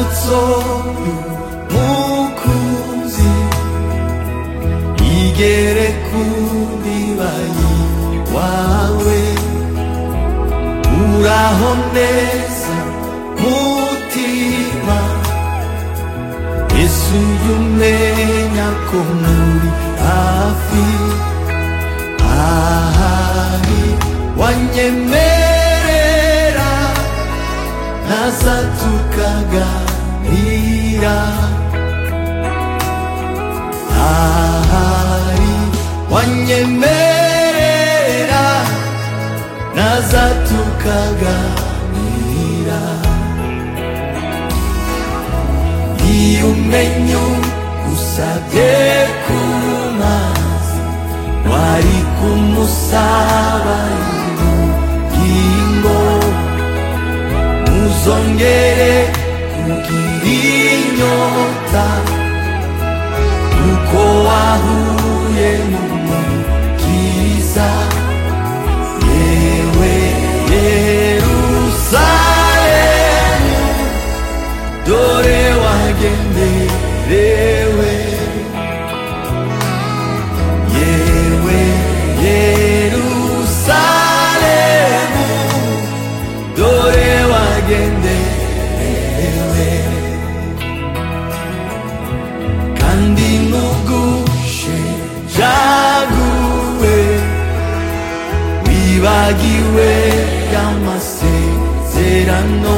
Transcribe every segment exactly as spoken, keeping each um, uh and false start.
amaraso y'umukunzi igere ku ndibayi wawe. Uraho neza mutima Yesu, yumenya ko muri hafi, ahari wanyemerera naza tukaganira, ahari wanyemerera naza tukaganira. Iyo umenye usabye ku mazi wari kumusaba ingo, ntuzongere kugira inyota uko wahuye n'umukiza. Yewe Yerusalemu, dore wagenderewe. Yewe Yerusalemu, dore wagenderewe. Kandi nugushenjaguwe wibagiwe y'amasezerano,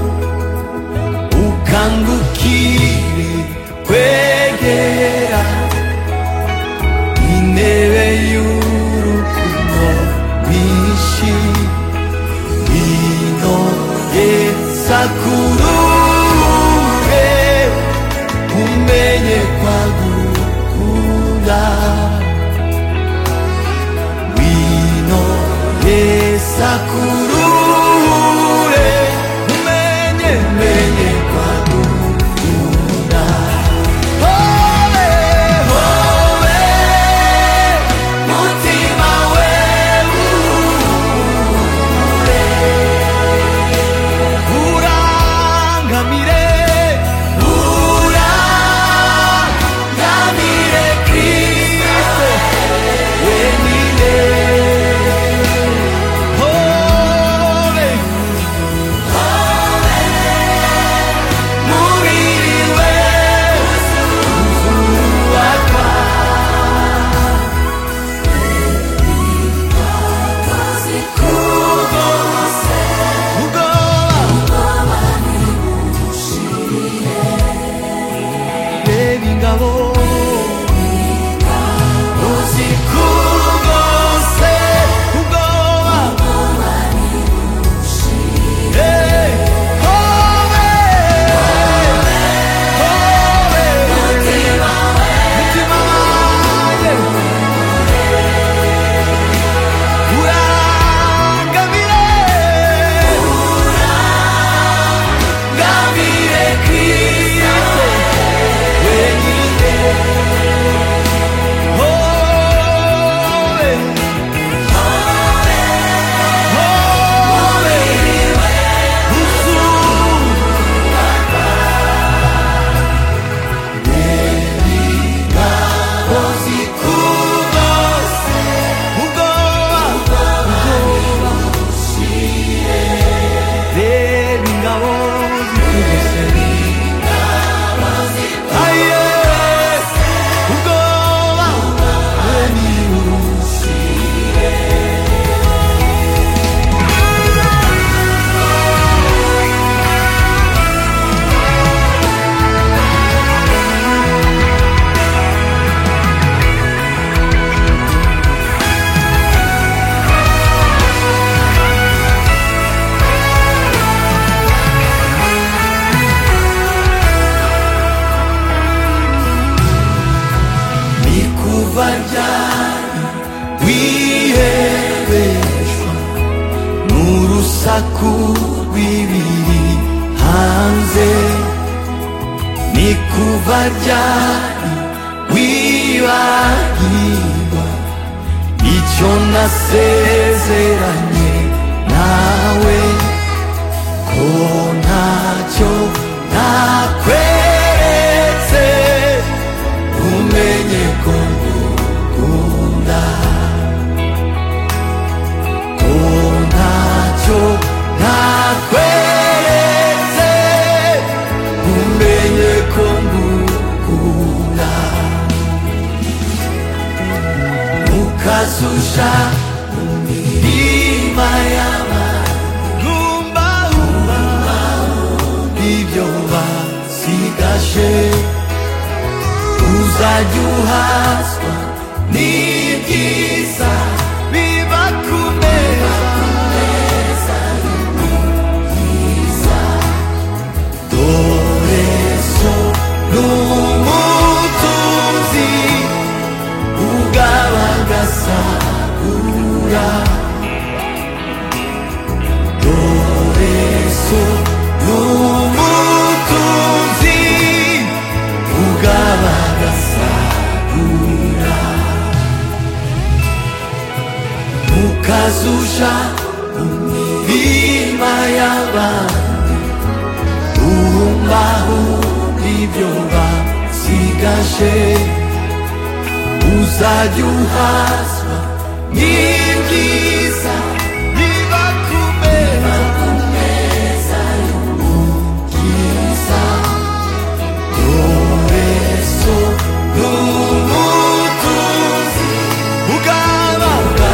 ukangukire kwegera intebe y'urukundo rwinshi. Ngwino Yesu akurure umenye kwagukunda. Ngwino Yesu akurure umenye menye kwagukunda. Hobe hobe mutima wewe urangamire, urangamire Kristo wenyine. Hobe hobe mubiri wewe uzubakwa, reba ingabo uzikugose ubwoba. Hey, hobe hobe mutima wanjye urangamire, urangamire Kristo wenyine. Hobe hobe uzubakwa, ingabo zikugose ubwoba, ubwoba bushire. Reba ingabo zikugose, aye ubwoba bushire. Ni kuva ryari wihebeshwa n'urusaku rw'ibiri hanze? Ni kuva ryari wibagirwa icyo nasezeranye nawe, ko ntacyo nta ukazusha mu mirima y'abantu ibyo basigaje uzajya uhazwa n'ibyiza biba ku meza y'ubwiza dore so n'umutunzi ugaba agasagura dore so n'umutunzi ugaba agasagura ukazusha mu mirima y'abantu umbaho ibyo basigaje uzajya uhazwa n'ibyiza biba ku meza y'ubwiza dore so n'umutunzi ugaba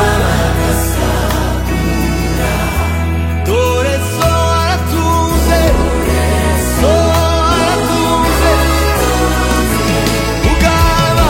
agasagura dore so aratuze so aratuze ugaba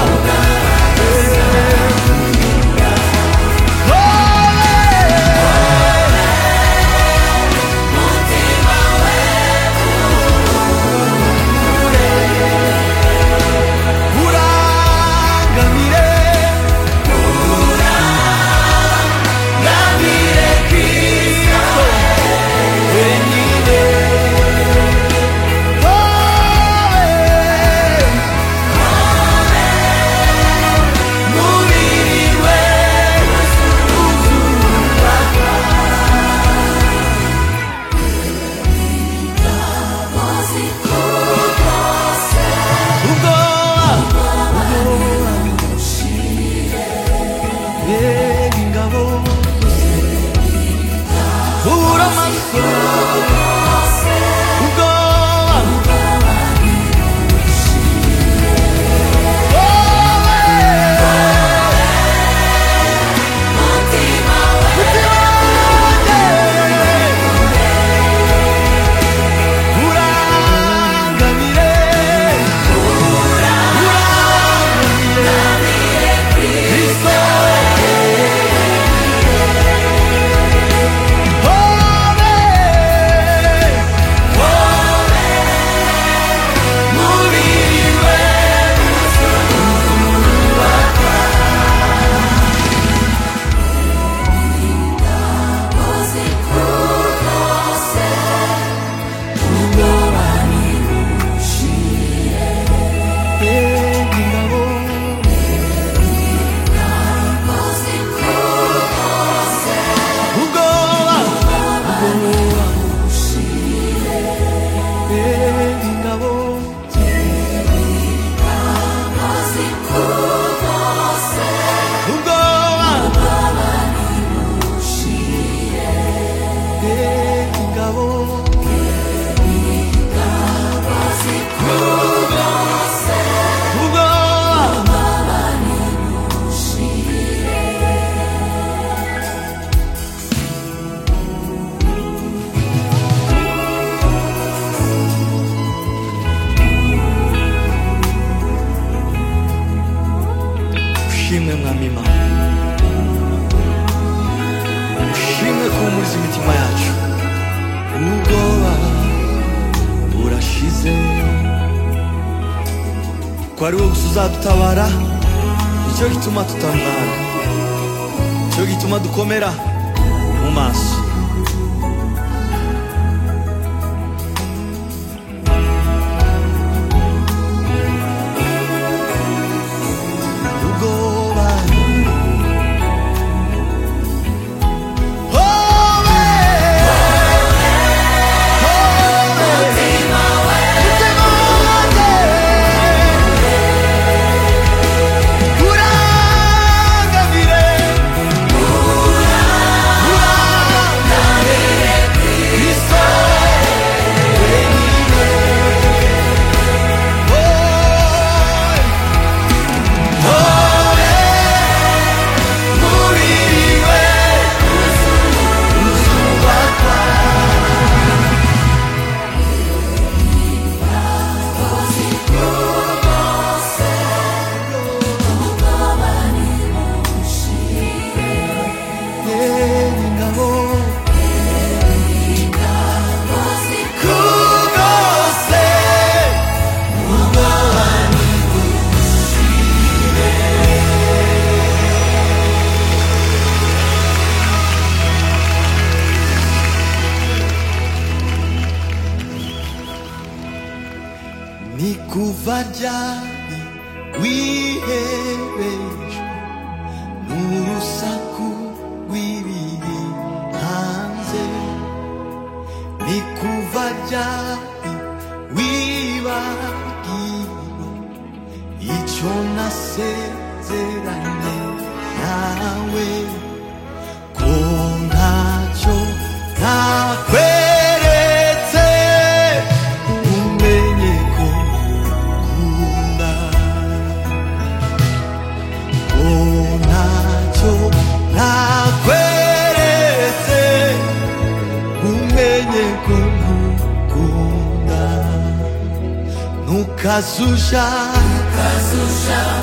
ushimwe mwami Imana ushimwe kuhumuriza imitima yacu ubwoba burashize ko ari wowe gusa uzadutabara nicyo gituma tutangara nicyo gituma dukomera mu maso kuva ryari wihebejwe n'urusaku rw'ibiri hanze? Ni kuva ryari wibagiwe icyo nasezeranye nawe? Ko ntacyo nakweretse umenye ko nkunda. Ko ntacyo nakweretse umenye ko nkunda. Ntukazusha